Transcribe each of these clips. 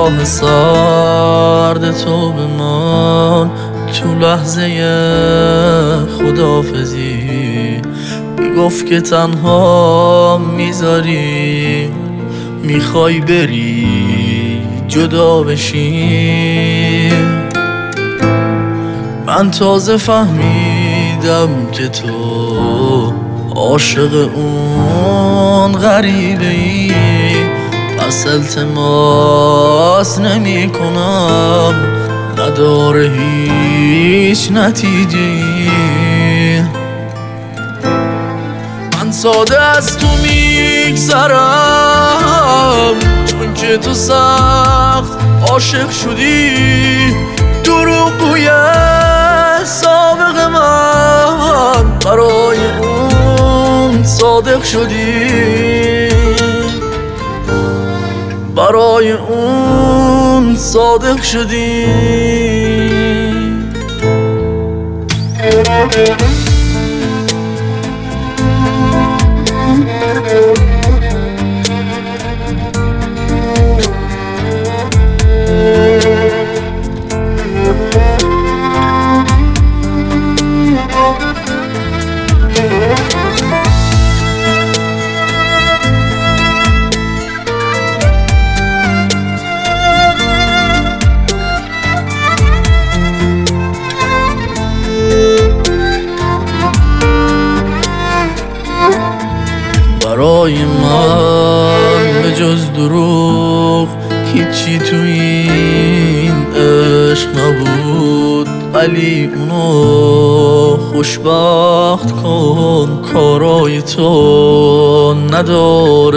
نگاه سرد تو به من تو لحظه خداحافظی میگفت که تنها میذاری، میخوای بری جدا بشی. من تازه فهمیدم که تو عاشق اون غریبه ای، پس التماس نمی کنم، نداره هیچ نتیجه ای. من ساده از تو میگذرم چون که تو سخت عاشق شدی، دروغگوی سابق من برای اون صادق شدی، برای اون صادق شدی. برای من به جز دروغ هیچی تو این عشق نبود، ولی اونو خوشبخت کن، کارای تو نداره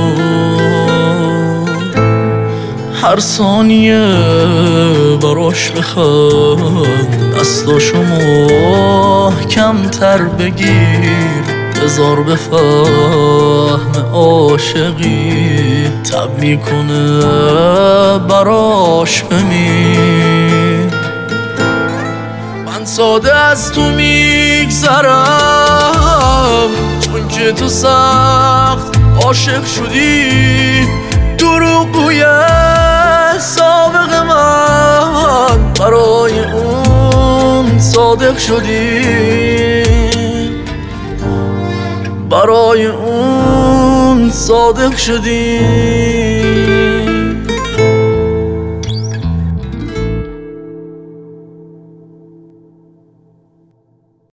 سود. هر ثانیه براش بخند، دستاشو محکم‌تر بگیر، بذار بفهم عاشقی تب میکنه براش بمیر. من ساده از تو میگذرم چون که تو سخت عاشق شدی، دروغگوی سابق من برای اون صادق شدی، برای اون صادق شدی.